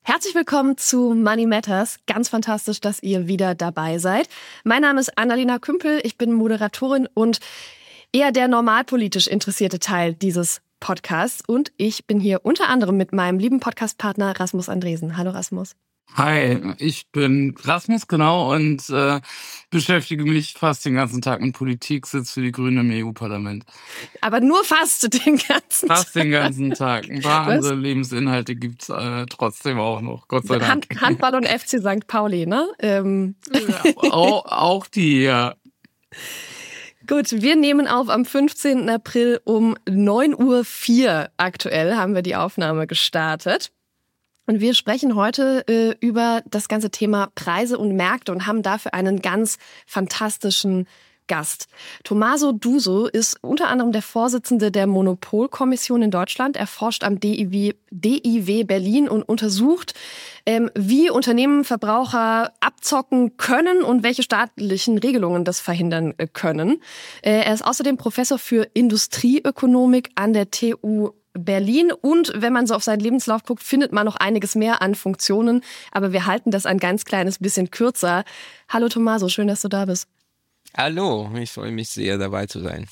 Herzlich willkommen zu Money Matters. Ganz fantastisch, dass ihr wieder dabei seid. Mein Name ist Annalena Kümpel, ich bin Moderatorin und eher der normalpolitisch interessierte Teil dieses Podcasts. Und ich bin hier unter anderem mit meinem lieben Podcastpartner Rasmus Andresen. Hallo Rasmus. Hi, ich bin Rasmus, genau, und beschäftige mich fast den ganzen Tag mit Politik, sitze für die Grünen im EU-Parlament. Aber nur fast den ganzen Tag. Fast den ganzen Tag. Ein paar andere Lebensinhalte gibt's trotzdem auch noch, Gott sei Dank. Handball und FC St. Pauli, ne? Ja, auch die, ja. Gut, wir nehmen auf am 15. April um 9:04 Uhr. Aktuell haben wir die Aufnahme gestartet. Und wir sprechen heute über das ganze Thema Preise und Märkte und haben dafür einen ganz fantastischen Gast. Tommaso Duso ist unter anderem der Vorsitzende der Monopolkommission in Deutschland. Er forscht am DIW Berlin und untersucht, wie Unternehmen Verbraucher abzocken können und welche staatlichen Regelungen das verhindern können. Er ist außerdem Professor für Industrieökonomik an der TU Berlin und wenn man so auf seinen Lebenslauf guckt, findet man noch einiges mehr an Funktionen, aber wir halten das ein ganz kleines bisschen kürzer. Hallo Tommaso, schön, dass du da bist. Hallo, ich freue mich sehr, dabei zu sein.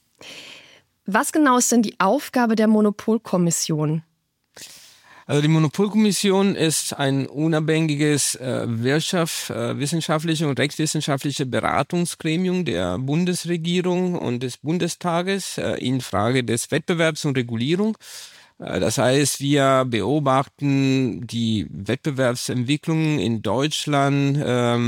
Was genau ist denn die Aufgabe der Monopolkommission? Also die Monopolkommission ist ein unabhängiges wissenschaftliches und rechtswissenschaftliches Beratungsgremium der Bundesregierung und des Bundestages in Frage des Wettbewerbs und Regulierung. Das heißt, wir beobachten die Wettbewerbsentwicklung in Deutschland.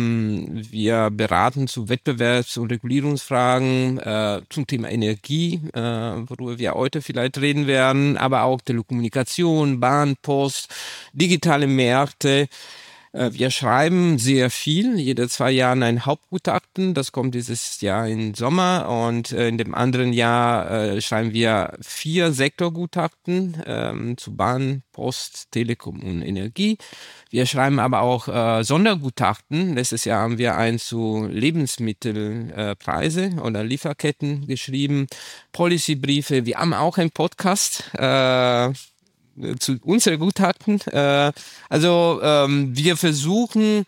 Wir beraten zu Wettbewerbs- und Regulierungsfragen, zum Thema Energie, worüber wir heute vielleicht reden werden, aber auch Telekommunikation, Bahn, Post, digitale Märkte. Wir schreiben sehr viel, jede 2 Jahre ein Hauptgutachten, das kommt dieses Jahr im Sommer und in dem anderen Jahr schreiben wir 4 Sektorgutachten zu Bahn, Post, Telekom und Energie. Wir schreiben aber auch Sondergutachten. Letztes Jahr haben wir eins zu Lebensmittelpreise oder Lieferketten geschrieben, Policybriefe. Wir haben auch einen Podcast zu unseren Gutachten. Wir versuchen,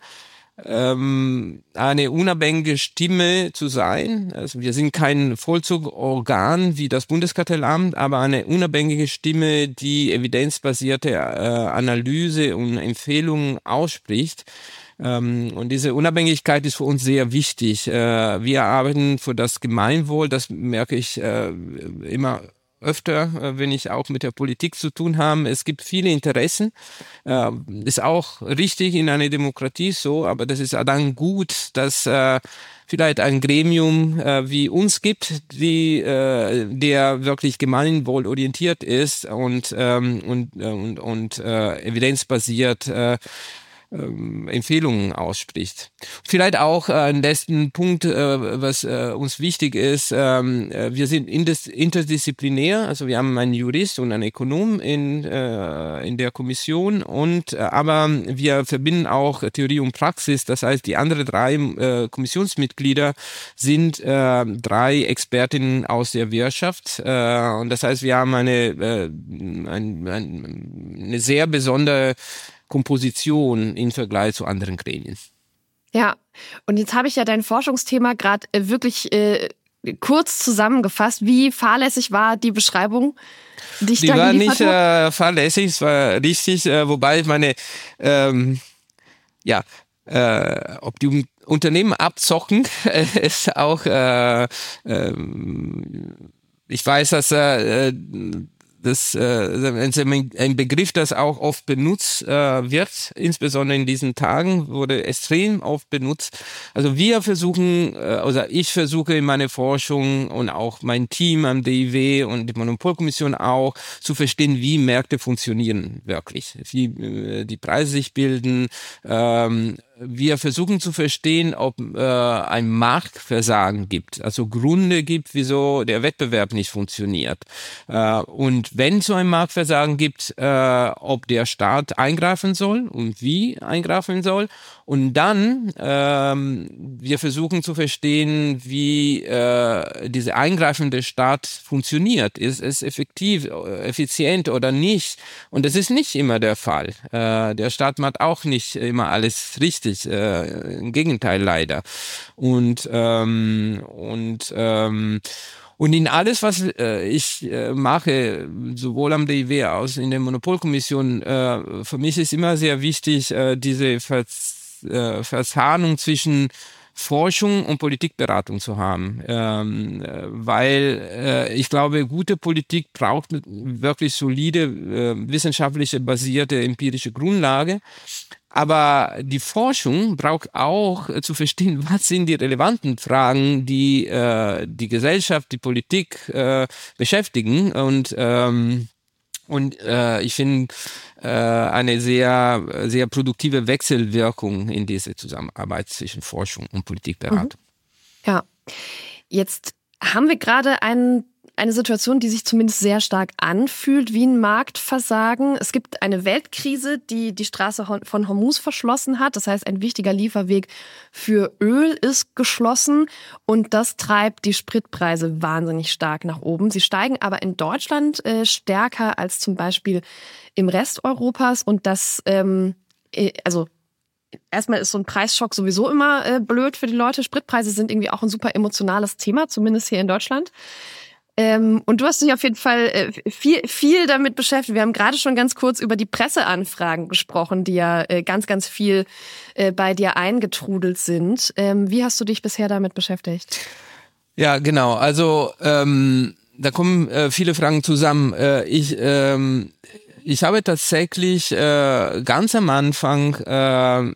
eine unabhängige Stimme zu sein. Also wir sind kein Vollzugorgan wie das Bundeskartellamt, aber eine unabhängige Stimme, die evidenzbasierte Analyse und Empfehlungen ausspricht. Und diese Unabhängigkeit ist für uns sehr wichtig. Wir arbeiten für das Gemeinwohl, das merke ich immer öfter, wenn ich auch mit der Politik zu tun habe. Es gibt viele Interessen. Ist auch richtig in einer Demokratie so, aber das ist dann gut, dass vielleicht ein Gremium wie uns gibt, der wirklich gemeinwohlorientiert ist und evidenzbasiert Empfehlungen ausspricht. Vielleicht auch ein letzten Punkt, was uns wichtig ist. Wir sind interdisziplinär, also wir haben einen Jurist und einen Ökonom in der Kommission aber wir verbinden auch Theorie und Praxis. Das heißt, die anderen 3 Kommissionsmitglieder sind 3 Expertinnen aus der Wirtschaft. Und das heißt, wir haben eine sehr besondere Komposition im Vergleich zu anderen Gremien. Ja, und jetzt habe ich ja dein Forschungsthema gerade wirklich kurz zusammengefasst. Wie fahrlässig war die Beschreibung, die ich da geliefert habe? Die war nicht fahrlässig, es war richtig, wobei meine, ob die Unternehmen abzocken, ist auch, ich weiß, dass das ist ein Begriff, das auch oft benutzt wird, insbesondere in diesen Tagen, wurde extrem oft benutzt. Also wir versuchen, ich versuche in meiner Forschung und auch mein Team am DIW und die Monopolkommission auch zu verstehen, wie Märkte funktionieren wirklich, wie die Preise sich bilden, wir versuchen zu verstehen, ob ein Marktversagen gibt, also Gründe gibt, wieso der Wettbewerb nicht funktioniert. Und wenn es so ein Marktversagen gibt, ob der Staat eingreifen soll und wie eingreifen soll. Und dann, wir versuchen zu verstehen, wie diese eingreifende Staat funktioniert. Ist es effizient oder nicht? Und das ist nicht immer der Fall. Der Staat macht auch nicht immer alles richtig. Im Gegenteil leider. Und in alles, was ich mache, sowohl am DIW als in der Monopolkommission, für mich ist immer sehr wichtig, diese Verzahnung zwischen Forschung und Politikberatung zu haben, weil ich glaube, gute Politik braucht wirklich solide, wissenschaftliche basierte empirische Grundlage. Aber die Forschung braucht auch zu verstehen, was sind die relevanten Fragen, die die Gesellschaft, die Politik beschäftigen. Und ich finde eine sehr, sehr produktive Wechselwirkung in diese Zusammenarbeit zwischen Forschung und Politikberatung. Ja, jetzt haben wir gerade eine Situation, die sich zumindest sehr stark anfühlt wie ein Marktversagen. Es gibt eine Weltkrise, die die Straße von Hormuz verschlossen hat. Das heißt, ein wichtiger Lieferweg für Öl ist geschlossen und das treibt die Spritpreise wahnsinnig stark nach oben. Sie steigen aber in Deutschland stärker als zum Beispiel im Rest Europas und das, also erstmal ist so ein Preisschock sowieso immer blöd für die Leute. Spritpreise sind irgendwie auch ein super emotionales Thema, zumindest hier in Deutschland. Und du hast dich auf jeden Fall viel damit beschäftigt. Wir haben gerade schon ganz kurz über die Presseanfragen gesprochen, die ja ganz, ganz viel bei dir eingetrudelt sind. Wie hast du dich bisher damit beschäftigt? Ja, genau. Also da kommen viele Fragen zusammen. Ich habe tatsächlich ganz am Anfang,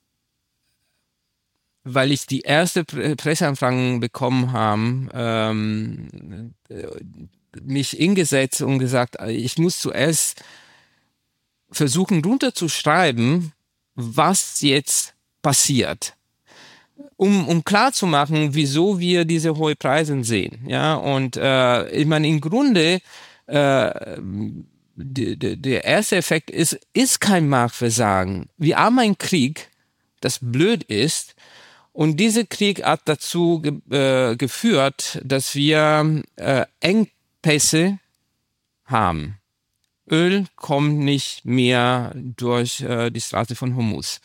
weil ich die erste Presseanfragen bekommen habe, mich hingesetzt und gesagt, ich muss zuerst versuchen runterzuschreiben, was jetzt passiert, um klar zu machen, wieso wir diese hohen Preise sehen. Ja, und ich meine, im Grunde der erste Effekt ist kein Marktversagen. Wir haben einen Krieg, das blöd ist. Und dieser Krieg hat dazu geführt, dass wir Engpässe haben. Öl kommt nicht mehr durch die Straße von Hormuz.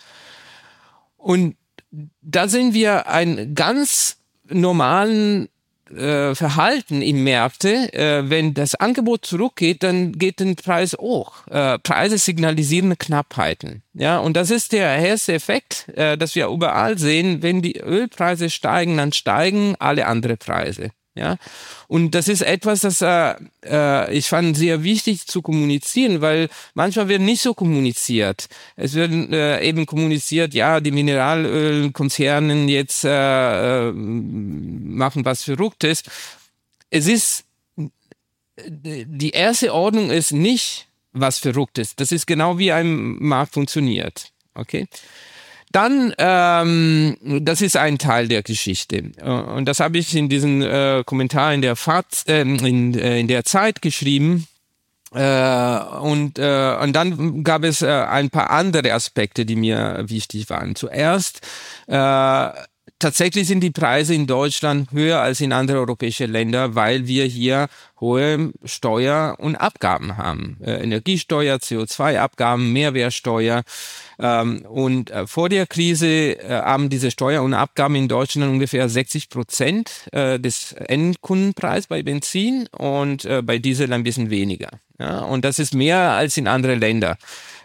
Und da sehen wir einen ganz normalen Verhalten in Märkte. Wenn das Angebot zurückgeht, dann geht der Preis hoch. Preise signalisieren Knappheiten. Ja, und das ist der erste Effekt, dass wir überall sehen. Wenn die Ölpreise steigen, dann steigen alle anderen Preise. Ja, und das ist etwas, das ich fand sehr wichtig zu kommunizieren, weil manchmal wird nicht so kommuniziert. Es wird eben kommuniziert, ja, die Mineralölkonzerne jetzt machen was Verrücktes. Es ist, die erste Ordnung ist nicht was Verrücktes. Das ist genau wie ein Markt funktioniert. Okay? Dann, das ist ein Teil der Geschichte. Und das habe ich in diesem Kommentar in der in der Zeit geschrieben. Und dann gab es ein paar andere Aspekte, die mir wichtig waren. Zuerst, tatsächlich sind die Preise in Deutschland höher als in anderen europäischen Ländern, weil wir hier hohe Steuer und Abgaben haben. Energiesteuer, CO2-Abgaben, Mehrwertsteuer. Und vor der Krise haben diese Steuer und Abgaben in Deutschland ungefähr 60% des Endkundenpreises bei Benzin und bei Diesel ein bisschen weniger. Ja, und das ist mehr als in anderen Ländern.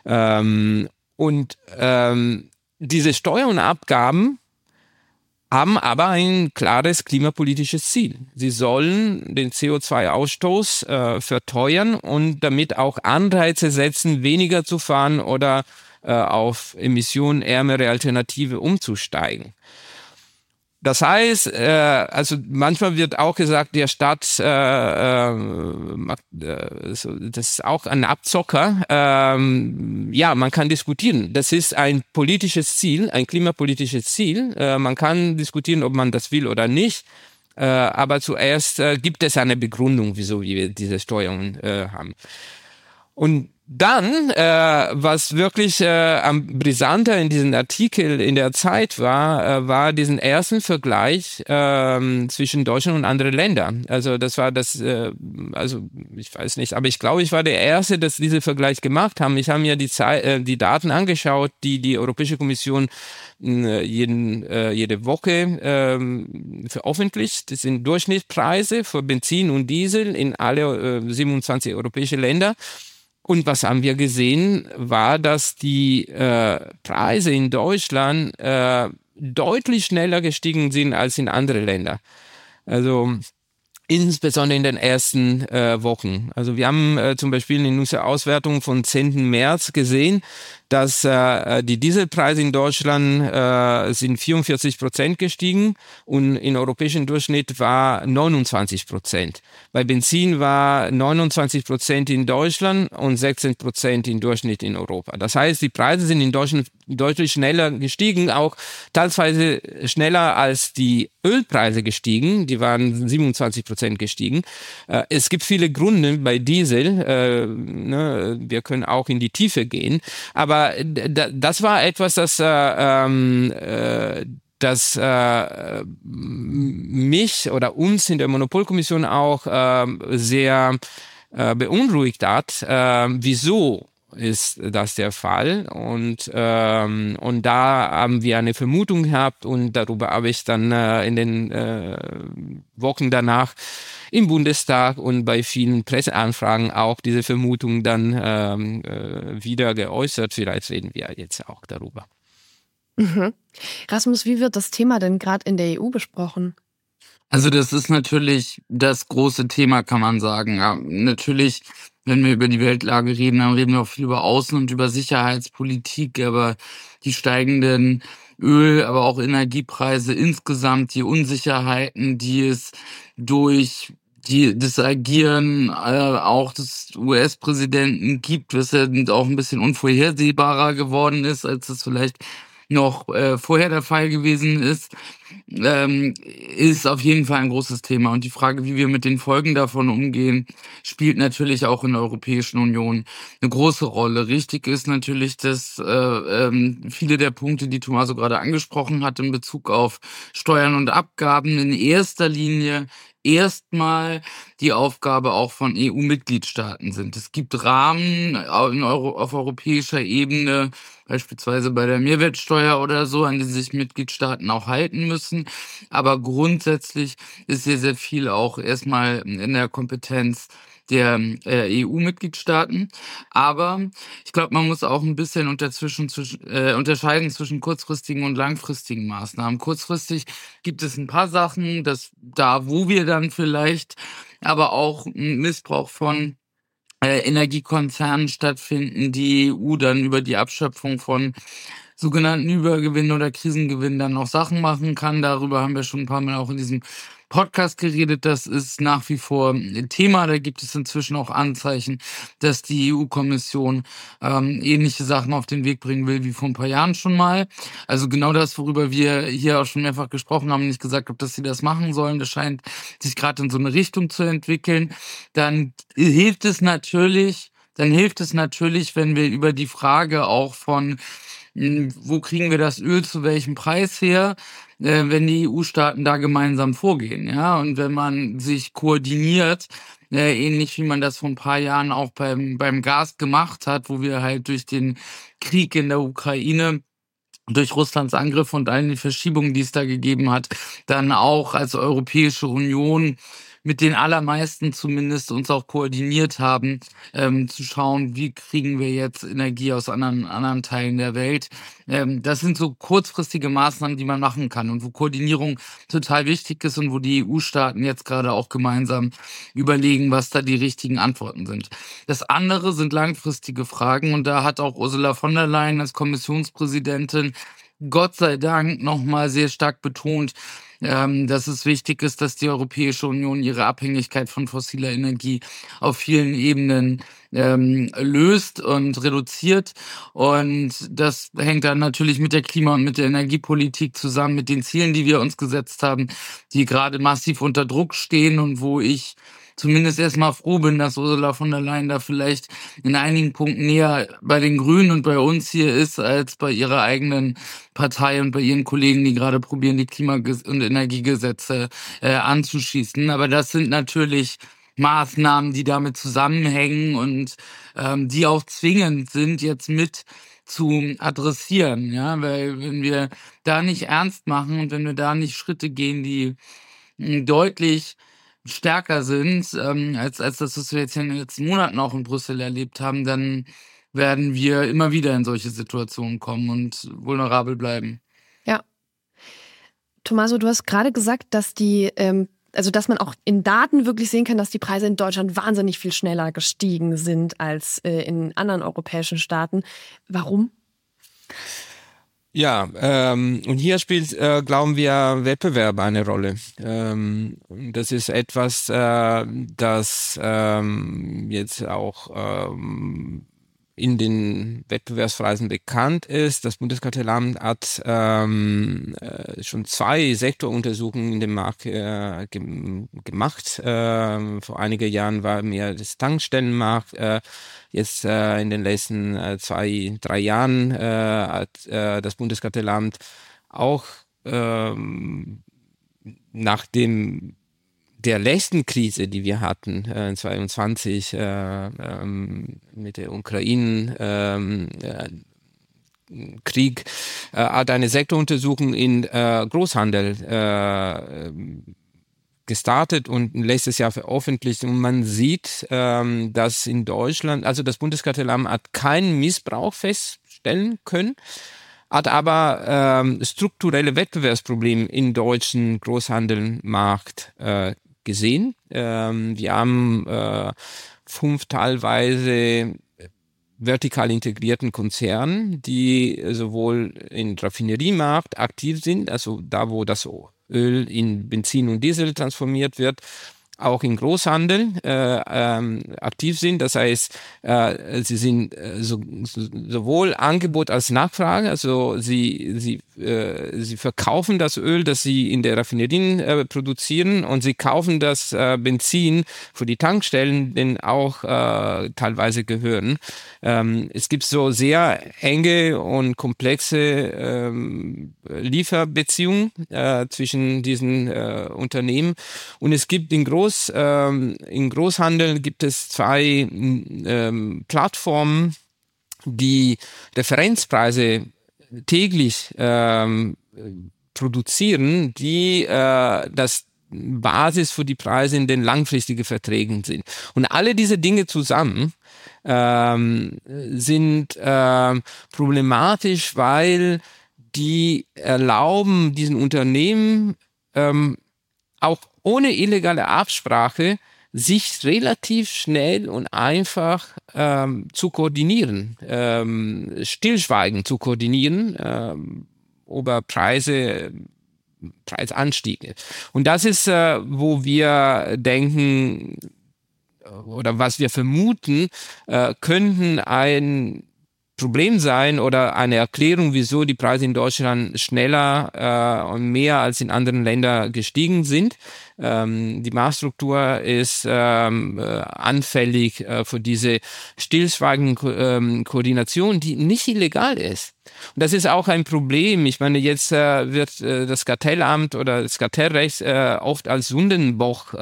Diese Steuer und Abgaben haben aber ein klares klimapolitisches Ziel. Sie sollen den CO2-Ausstoß verteuern und damit auch Anreize setzen, weniger zu fahren oder auf emissionenärmere Alternative umzusteigen. Das heißt, also manchmal wird auch gesagt, der Staat, das ist auch ein Abzocker. Ja, man kann diskutieren. Das ist ein politisches Ziel, ein klimapolitisches Ziel. Man kann diskutieren, ob man das will oder nicht. Aber zuerst gibt es eine Begründung, wieso wir diese Steuerung haben. Und dann, was wirklich am brisanter in diesem Artikel in der Zeit war diesen ersten Vergleich zwischen Deutschland und anderen Ländern. Also das war das, also ich weiß nicht, aber ich glaube, ich war der Erste, dass diese Vergleich gemacht haben. Ich habe mir die Daten angeschaut, die die Europäische Kommission jede Woche veröffentlicht. Das sind Durchschnittspreise für Benzin und Diesel in alle 27 europäische Länder. Und was haben wir gesehen, war, dass die Preise in Deutschland deutlich schneller gestiegen sind als in anderen Ländern. Also insbesondere in den ersten Wochen. Also wir haben zum Beispiel in unserer Auswertung vom 10. März gesehen, dass die Dieselpreise in Deutschland sind 44% gestiegen und im europäischen Durchschnitt war 29%. Bei Benzin war 29% in Deutschland und 16% im Durchschnitt in Europa. Das heißt, die Preise sind in Deutschland deutlich schneller gestiegen, auch teilweise schneller als die Ölpreise gestiegen. Die waren 27% gestiegen. Es gibt viele Gründe bei Diesel. Wir können auch in die Tiefe gehen. Aber das war etwas, das mich oder uns in der Monopolkommission auch sehr beunruhigt hat. Wieso ist das der Fall? Und da haben wir eine Vermutung gehabt und darüber habe ich dann in den Wochen danach im Bundestag und bei vielen Presseanfragen auch diese Vermutung dann wieder geäußert. Vielleicht reden wir jetzt auch darüber. Mhm. Rasmus, wie wird das Thema denn gerade in der EU besprochen? Also das ist natürlich das große Thema, kann man sagen. Ja, natürlich, wenn wir über die Weltlage reden, dann reden wir auch viel über Außen- und über Sicherheitspolitik, aber die steigenden Öl-, aber auch Energiepreise insgesamt, die Unsicherheiten, die es durch das Agieren auch des US-Präsidenten gibt, was ja auch ein bisschen unvorhersehbarer geworden ist, als es vielleicht noch vorher der Fall gewesen ist, ist auf jeden Fall ein großes Thema. Und die Frage, wie wir mit den Folgen davon umgehen, spielt natürlich auch in der Europäischen Union eine große Rolle. Richtig ist natürlich, dass viele der Punkte, die Tommaso gerade angesprochen hat, in Bezug auf Steuern und Abgaben in erster Linie erstmal die Aufgabe auch von EU-Mitgliedstaaten sind. Es gibt Rahmen auf europäischer Ebene, beispielsweise bei der Mehrwertsteuer oder so, an die sich Mitgliedstaaten auch halten müssen. Aber grundsätzlich ist sehr, sehr viel auch erstmal in der Kompetenz der EU-Mitgliedstaaten. Aber ich glaube, man muss auch ein bisschen unterscheiden zwischen kurzfristigen und langfristigen Maßnahmen. Kurzfristig gibt es ein paar Sachen, wo wir dann vielleicht aber auch einen Missbrauch von Energiekonzernen stattfinden, die EU dann über die Abschöpfung von sogenannten Übergewinnen oder Krisengewinnen dann noch Sachen machen kann. Darüber haben wir schon ein paar Mal auch in diesem Podcast geredet. Das ist nach wie vor ein Thema. Da gibt es inzwischen auch Anzeichen, dass die EU-Kommission ähnliche Sachen auf den Weg bringen will wie vor ein paar Jahren schon mal. Also genau das, worüber wir hier auch schon mehrfach gesprochen haben, nicht gesagt habe, dass sie das machen sollen. Das scheint sich gerade in so eine Richtung zu entwickeln. Dann hilft es natürlich, wenn wir über die Frage auch von wo kriegen wir das Öl zu welchem Preis her, wenn die EU-Staaten da gemeinsam vorgehen, ja, und wenn man sich koordiniert, ähnlich wie man das vor ein paar Jahren auch beim Gas gemacht hat, wo wir halt durch den Krieg in der Ukraine, durch Russlands Angriff und all die Verschiebungen, die es da gegeben hat, dann auch als Europäische Union mit den allermeisten zumindest uns auch koordiniert haben, zu schauen, wie kriegen wir jetzt Energie aus anderen Teilen der Welt. Das sind so kurzfristige Maßnahmen, die man machen kann und wo Koordinierung total wichtig ist und wo die EU-Staaten jetzt gerade auch gemeinsam überlegen, was da die richtigen Antworten sind. Das andere sind langfristige Fragen und da hat auch Ursula von der Leyen als Kommissionspräsidentin Gott sei Dank nochmal sehr stark betont, dass es wichtig ist, dass die Europäische Union ihre Abhängigkeit von fossiler Energie auf vielen Ebenen löst und reduziert. Und das hängt dann natürlich mit der Klima- und mit der Energiepolitik zusammen, mit den Zielen, die wir uns gesetzt haben, die gerade massiv unter Druck stehen und wo ich zumindest erstmal froh bin, dass Ursula von der Leyen da vielleicht in einigen Punkten näher bei den Grünen und bei uns hier ist, als bei ihrer eigenen Partei und bei ihren Kollegen, die gerade probieren, die Klima- und Energiegesetze anzuschießen. Aber das sind natürlich Maßnahmen, die damit zusammenhängen und die auch zwingend sind, jetzt mit zu adressieren, ja, weil wenn wir da nicht ernst machen und wenn wir da nicht Schritte gehen, die deutlich stärker sind, als das, was wir jetzt in den letzten Monaten auch in Brüssel erlebt haben, dann werden wir immer wieder in solche Situationen kommen und vulnerabel bleiben. Ja. Tommaso, du hast gerade gesagt, dass dass man auch in Daten wirklich sehen kann, dass die Preise in Deutschland wahnsinnig viel schneller gestiegen sind als in anderen europäischen Staaten. Warum? Ja, und hier spielt, glauben wir, Wettbewerb eine Rolle. Das ist etwas, das jetzt auch in den Wettbewerbspreisen bekannt ist. Das Bundeskartellamt hat schon 2 Sektoruntersuchungen in dem Markt gemacht. Vor einigen Jahren war mehr das Tankstellenmarkt. Jetzt in den letzten 2-3 Jahren hat das Bundeskartellamt auch nach der letzten Krise, die wir hatten, 2022 mit der Ukraine Krieg, hat eine Sektoruntersuchung in Großhandel gestartet und letztes Jahr veröffentlicht. Und man sieht, dass in Deutschland, also das Bundeskartellamt hat keinen Missbrauch feststellen können, hat aber strukturelle Wettbewerbsprobleme im deutschen Großhandelmarkt gesehen. Wir haben 5 teilweise vertikal integrierten Konzernen, die sowohl im Raffineriemarkt aktiv sind, also da, wo das Öl in Benzin und Diesel transformiert wird, auch im Großhandel aktiv sind. Das heißt, sie sind sowohl Angebot als Nachfrage, also sie verkaufen das Öl, das sie in der Raffinerien produzieren, und sie kaufen das Benzin für die Tankstellen, denen auch teilweise gehören. Es gibt so sehr enge und komplexe Lieferbeziehungen zwischen diesen Unternehmen, und es gibt im Großhandel gibt es 2 Plattformen, die Referenzpreise täglich produzieren, die das Basis für die Preise in den langfristigen Verträgen sind. Und alle diese Dinge zusammen sind problematisch, weil die erlauben diesen Unternehmen auch ohne illegale Absprache sich relativ schnell und einfach zu koordinieren, stillschweigend zu koordinieren über Preisanstiege. Und das ist, wo wir denken oder was wir vermuten, könnten ein Problem sein oder eine Erklärung, wieso die Preise in Deutschland schneller und mehr als in anderen Ländern gestiegen sind. Die Marktstruktur ist anfällig für diese stillschweigende Koordination, die nicht illegal ist. Und das ist auch ein Problem. Ich meine, jetzt wird das Kartellamt oder das Kartellrecht oft als Sündenbock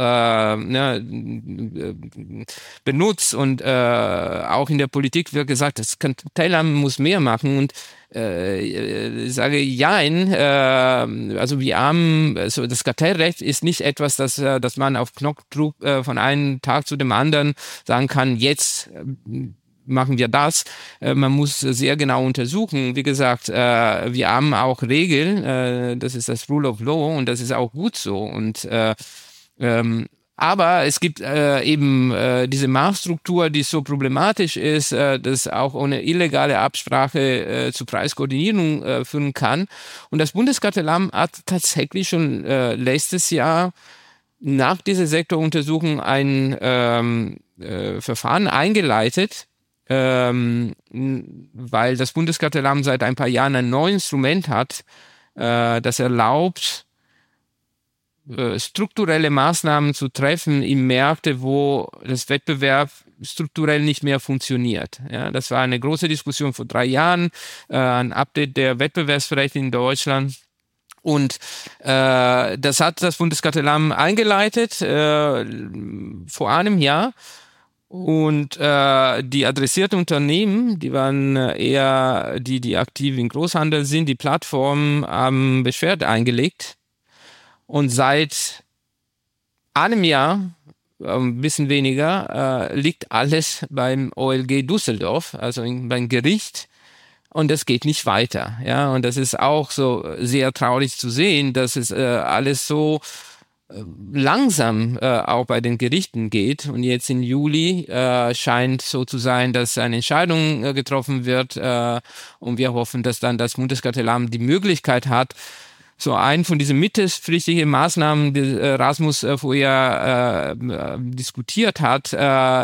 benutzt, und auch in der Politik wird gesagt, das Kartellamt muss mehr machen, und ich sage jein, also wir haben, also das Kartellrecht ist nicht etwas, dass man auf Knopfdruck von einem Tag zu dem anderen sagen kann, jetzt machen wir das. Man muss sehr genau untersuchen. Wie gesagt, wir haben auch Regeln, das ist das Rule of Law, und das ist auch gut so. Und Aber es gibt eben diese Marktstruktur, die so problematisch ist, dass auch ohne illegale Absprache zu Preiskoordinierung führen kann. Und das Bundeskartellamt hat tatsächlich schon letztes Jahr nach dieser Sektoruntersuchung ein Verfahren eingeleitet, weil das Bundeskartellamt seit ein paar Jahren ein neues Instrument hat, das erlaubt, strukturelle Maßnahmen zu treffen in Märkte, wo das Wettbewerb strukturell nicht mehr funktioniert. Ja, das war eine große Diskussion vor 3 Jahren, ein Update der Wettbewerbsrechte in Deutschland. Und das hat das Bundeskartellamt eingeleitet vor einem Jahr. Und die adressierten Unternehmen, die waren eher die aktiv im Großhandel sind, die Plattformen haben Beschwerde eingelegt. Und seit einem Jahr, ein bisschen weniger, liegt alles beim OLG Düsseldorf, also beim Gericht. Und das geht nicht weiter. Ja, und das ist auch so sehr traurig zu sehen, dass es alles so langsam auch bei den Gerichten geht. Und jetzt im Juli scheint so zu sein, dass eine Entscheidung getroffen wird. Und wir hoffen, dass dann das Bundeskartellamt die Möglichkeit hat, so einen von diesen mittelfristigen Maßnahmen, die Rasmus vorher diskutiert hat, so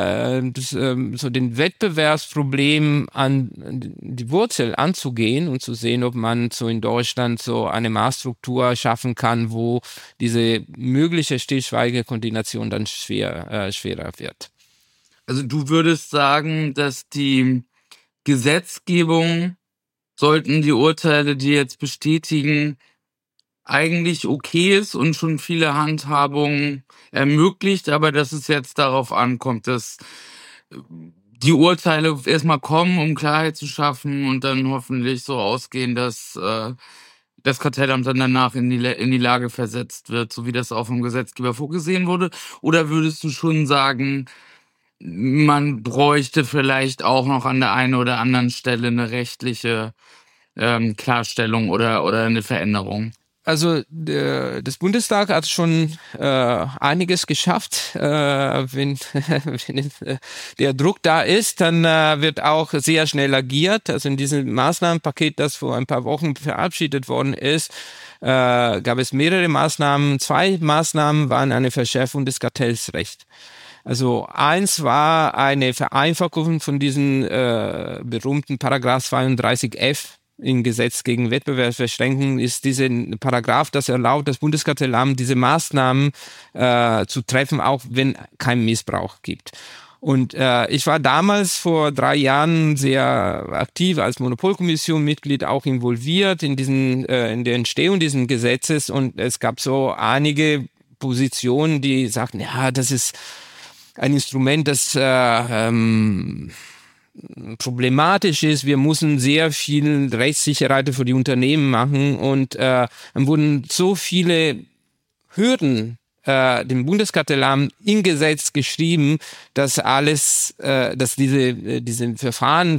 den Wettbewerbsproblem an die Wurzel anzugehen und zu sehen, ob man so in Deutschland so eine Maßstruktur schaffen kann, wo diese mögliche stillschweigende Koordination dann schwerer wird. Also du würdest sagen, dass die Gesetzgebung, sollten die Urteile, die jetzt bestätigen, eigentlich okay ist und schon viele Handhabungen ermöglicht, aber dass es jetzt darauf ankommt, dass die Urteile erstmal kommen, um Klarheit zu schaffen und dann hoffentlich so ausgehen, dass das Kartellamt dann danach in die Lage versetzt wird, so wie das auch vom Gesetzgeber vorgesehen wurde? Oder würdest du schon sagen, man bräuchte vielleicht auch noch an der einen oder anderen Stelle eine rechtliche Klarstellung oder eine Veränderung? Also das Bundestag hat schon einiges geschafft. Wenn der Druck da ist, dann wird auch sehr schnell agiert. Also in diesem Maßnahmenpaket, das vor ein paar Wochen verabschiedet worden ist, gab es mehrere Maßnahmen. 2 Maßnahmen waren eine Verschärfung des Kartellsrechts. Also eins war eine Vereinfachung von diesen berühmten Paragraph 32f im Gesetz gegen Wettbewerbsbeschränkungen, ist dieser Paragraph, das erlaubt das Bundeskartellamt, diese Maßnahmen zu treffen, auch wenn kein Missbrauch gibt. Und ich war damals vor 3 Jahren sehr aktiv als Monopolkommission-Mitglied, auch involviert in der Entstehung dieses Gesetzes, und es gab so einige Positionen, die sagten, ja, das ist ein Instrument, das problematisch ist. Wir müssen sehr viel Rechtssicherheit für die Unternehmen machen, und dann wurden so viele Hürden dem Bundeskartellamt im Gesetz geschrieben, dass diese Verfahren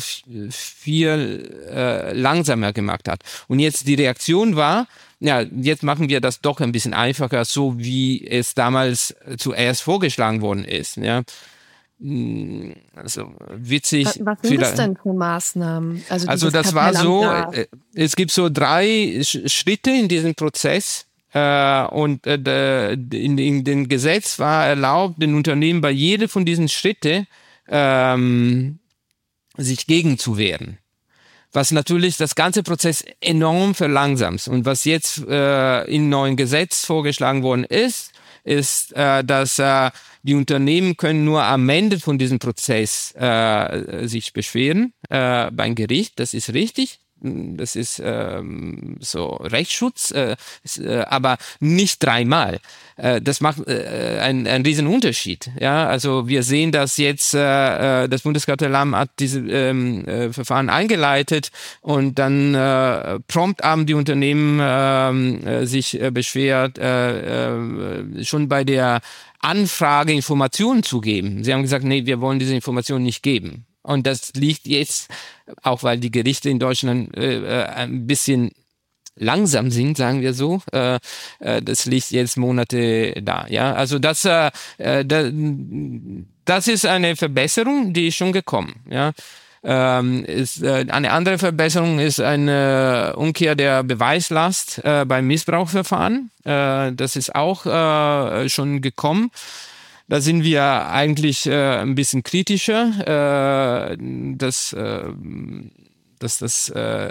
viel langsamer gemacht hat. Und jetzt die Reaktion war, ja, jetzt machen wir das doch ein bisschen einfacher, so wie es damals zuerst vorgeschlagen worden ist. Ja. Also witzig. Was sind das denn für Maßnahmen? Also das war so, es gibt so 3 Schritte in diesem Prozess, und in dem Gesetz war erlaubt, den Unternehmen bei jedem von diesen Schritten sich gegenzuwehren. Was natürlich das ganze Prozess enorm verlangsamt. Und was jetzt im neuen Gesetz vorgeschlagen worden ist, dass die Unternehmen können nur am Ende von diesem Prozess sich beschweren beim Gericht. Das ist richtig. Das ist so Rechtsschutz, aber nicht 3-mal. Das macht einen riesen Unterschied. Ja, also wir sehen, dass jetzt das Bundeskartellamt hat diese Verfahren eingeleitet, und dann prompt haben die Unternehmen sich beschwert, schon bei der Anfrage Informationen zu geben. Sie haben gesagt, nee, wir wollen diese Informationen nicht geben. Und das liegt jetzt, auch weil die Gerichte in Deutschland ein bisschen langsam sind, sagen wir so. Das liegt jetzt Monate da. Ja, also das ist eine Verbesserung, die ist schon gekommen. Ja. Eine andere Verbesserung ist eine Umkehr der Beweislast beim Missbrauchsverfahren. Das ist auch schon gekommen. Da sind wir eigentlich ein bisschen kritischer, dass das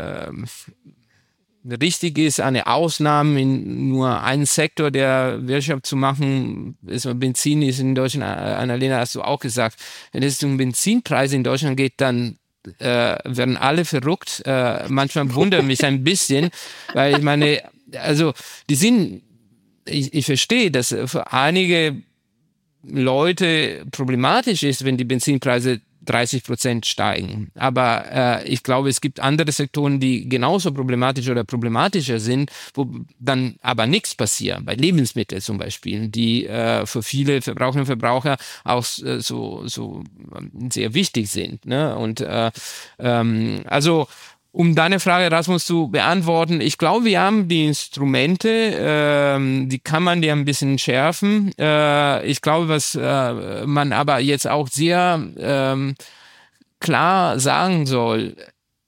richtig ist, eine Ausnahme in nur einen Sektor der Wirtschaft zu machen. Benzin ist in Deutschland, Annalena, hast du auch gesagt, wenn es um Benzinpreise in Deutschland geht, dann werden alle verrückt. Manchmal wundert mich ein bisschen, weil ich meine, also ich verstehe, dass für einige Leute problematisch ist, wenn die Benzinpreise 30% steigen. Aber ich glaube, es gibt andere Sektoren, die genauso problematisch oder problematischer sind, wo dann aber nichts passiert. Bei Lebensmitteln zum Beispiel, die für viele Verbraucherinnen und Verbraucher auch so sehr wichtig sind. Ne? Und also um deine Frage, Rasmus, zu beantworten, ich glaube, wir haben die Instrumente, die kann man ja ein bisschen schärfen. Ich glaube, was man aber jetzt auch sehr klar sagen soll,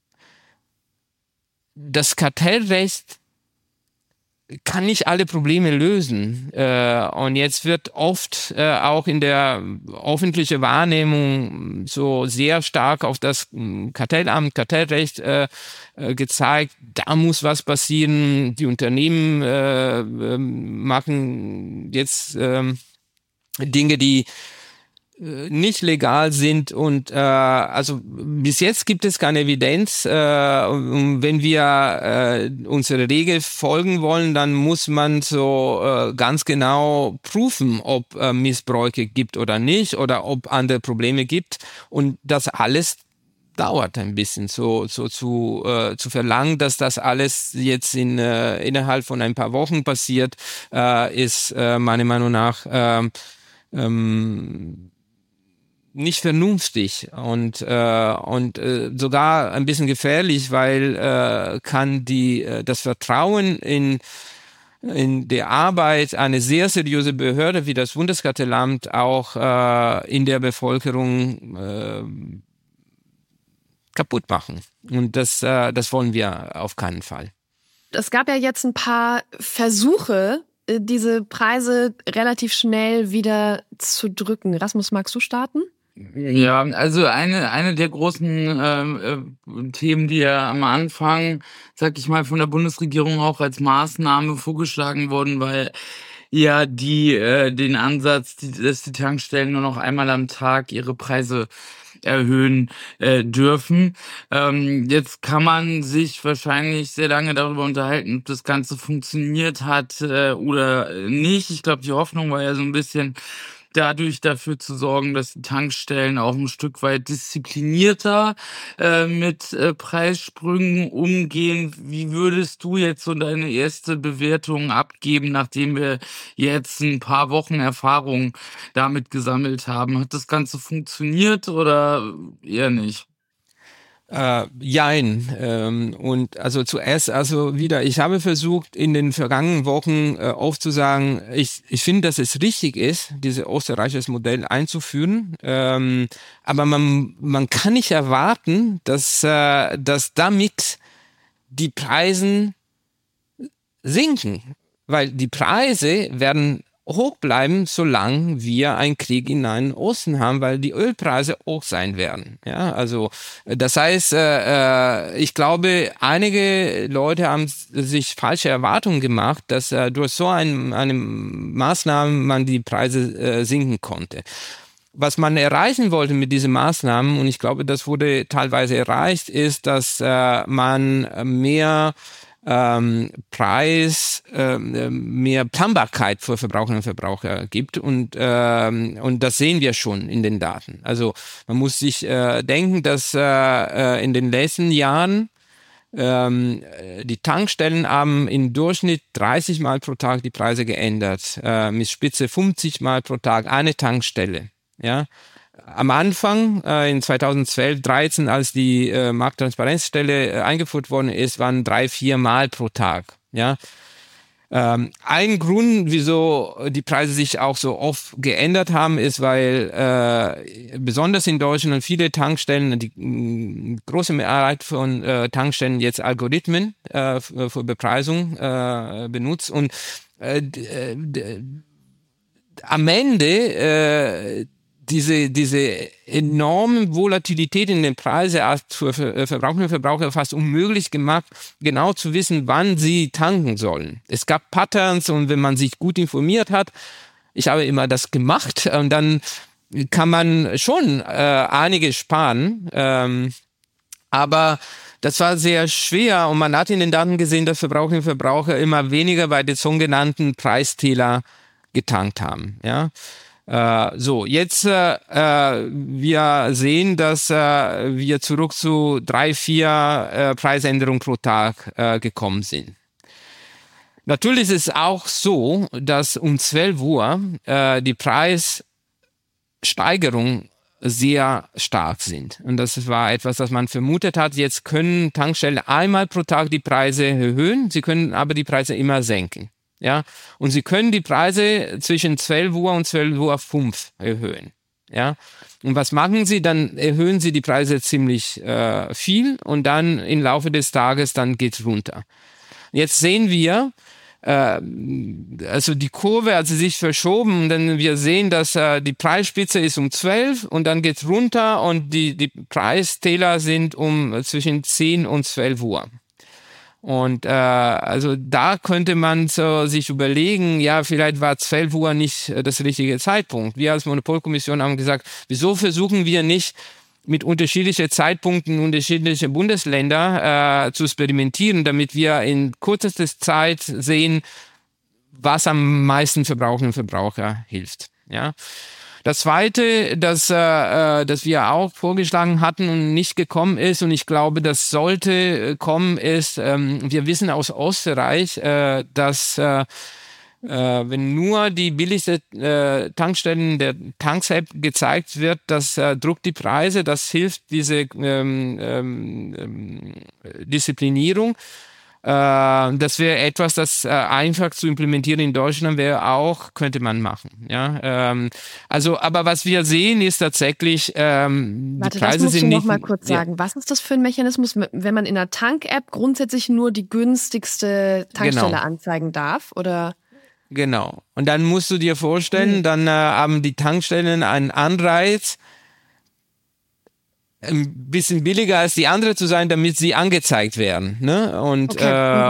das Kartellrecht kann nicht alle Probleme lösen. Und jetzt wird oft auch in der öffentlichen Wahrnehmung so sehr stark auf das Kartellamt, Kartellrecht gezeigt. Da muss was passieren. Die Unternehmen machen jetzt Dinge, die nicht legal sind und also bis jetzt gibt es keine Evidenz. Wenn wir unsere Regel folgen wollen, dann muss man so ganz genau prüfen, ob Missbräuche gibt oder nicht oder ob andere Probleme gibt und das alles dauert ein bisschen, zu verlangen, dass das alles jetzt innerhalb von ein paar Wochen passiert, ist meiner Meinung nach nicht vernünftig und sogar ein bisschen gefährlich, weil kann das Vertrauen in der Arbeit eine sehr seriöse Behörde wie das Bundeskartellamt auch in der Bevölkerung kaputt machen. Und das wollen wir auf keinen Fall. Es gab ja jetzt ein paar Versuche, diese Preise relativ schnell wieder zu drücken. Rasmus, magst du starten? Ja, also eine der großen Themen, die ja am Anfang, sag ich mal, von der Bundesregierung auch als Maßnahme vorgeschlagen wurden, weil ja den Ansatz, dass die Tankstellen nur noch einmal am Tag ihre Preise erhöhen dürfen. Jetzt kann man sich wahrscheinlich sehr lange darüber unterhalten, ob das Ganze funktioniert hat oder nicht. Ich glaube, die Hoffnung war ja so ein bisschen dadurch dafür zu sorgen, dass die Tankstellen auch ein Stück weit disziplinierter mit Preissprüngen umgehen. Wie würdest du jetzt so deine erste Bewertung abgeben, nachdem wir jetzt ein paar Wochen Erfahrung damit gesammelt haben? Hat das Ganze funktioniert oder eher nicht? Jein. Und also zuerst, ich habe versucht, in den vergangenen Wochen oft zu sagen, ich finde, dass es richtig ist, dieses österreichische Modell einzuführen. Aber man kann nicht erwarten, dass damit die Preise sinken. Weil die Preise werden hoch bleiben, solange wir einen Krieg in den Osten haben, weil die Ölpreise hoch sein werden. Ja, also das heißt, ich glaube, einige Leute haben sich falsche Erwartungen gemacht, dass durch so eine Maßnahme man die Preise sinken konnte. Was man erreichen wollte mit diesen Maßnahmen, und ich glaube, das wurde teilweise erreicht, ist, dass man mehr mehr Planbarkeit für Verbraucherinnen und Verbraucher gibt und das sehen wir schon in den Daten. Also man muss sich denken, dass in den letzten Jahren die Tankstellen haben im Durchschnitt 30 Mal pro Tag die Preise geändert, mit Spitze 50 Mal pro Tag eine Tankstelle. Ja. am Anfang, in 2012, 13, als die Markttransparenzstelle eingeführt worden ist, waren 3-4 Mal pro Tag. Ja. Ein Grund, wieso die Preise sich auch so oft geändert haben, ist, weil besonders in Deutschland viele Tankstellen, die große Mehrheit von Tankstellen jetzt Algorithmen für Bepreisung benutzt und am Ende diese enorme Volatilität in den Preisen hat für Verbraucherinnen und Verbraucher fast unmöglich gemacht, genau zu wissen, wann sie tanken sollen. Es gab Patterns und wenn man sich gut informiert hat, ich habe immer das gemacht und dann kann man schon einiges sparen. Aber das war sehr schwer und man hat in den Daten gesehen, dass Verbraucherinnen und Verbraucher immer weniger bei den sogenannten Preistäler getankt haben. Ja. Jetzt wir sehen, dass wir zurück zu 3-4 Preisänderungen pro Tag gekommen sind. Natürlich ist es auch so, dass um 12 Uhr die Preissteigerungen sehr stark sind. Und das war etwas, das man vermutet hat. Jetzt können Tankstellen einmal pro Tag die Preise erhöhen, sie können aber die Preise immer senken. Ja, und sie können die Preise zwischen 12 Uhr und 12 Uhr 5 erhöhen. Ja, und was machen sie? Dann erhöhen sie die Preise ziemlich viel und dann im Laufe des Tages dann geht's runter. Jetzt sehen wir, also die Kurve hat sich verschoben, denn wir sehen, dass die Preisspitze ist um 12 und dann geht's runter und die Preistäler sind zwischen 10 und 12 Uhr. Und also da könnte man sich überlegen, ja, vielleicht war 12 Uhr nicht das richtige Zeitpunkt. Wir als Monopolkommission haben gesagt, wieso versuchen wir nicht mit unterschiedlichen Zeitpunkten unterschiedliche Bundesländer zu experimentieren, damit wir in kürzester Zeit sehen, was am meisten Verbraucherinnen und Verbraucher hilft. Ja. Das Zweite, das wir auch vorgeschlagen hatten und nicht gekommen ist, und ich glaube, das sollte kommen, ist, wir wissen aus Österreich, dass wenn nur die billigste Tankstellen der Tanks-App gezeigt wird, das druckt die Preise, das hilft diese Disziplinierung. Das wäre etwas, das einfach zu implementieren in Deutschland könnte man machen. Ja, aber was wir sehen, ist tatsächlich, die Preise das musst sind du nicht. noch mal kurz sagen. Was ist das für ein Mechanismus, wenn man in der Tank-App grundsätzlich nur die günstigste Tankstelle anzeigen darf, oder? Genau. Und dann musst du dir vorstellen, dann haben die Tankstellen einen Anreiz, ein bisschen billiger als die andere zu sein, damit sie angezeigt werden. Ne? Und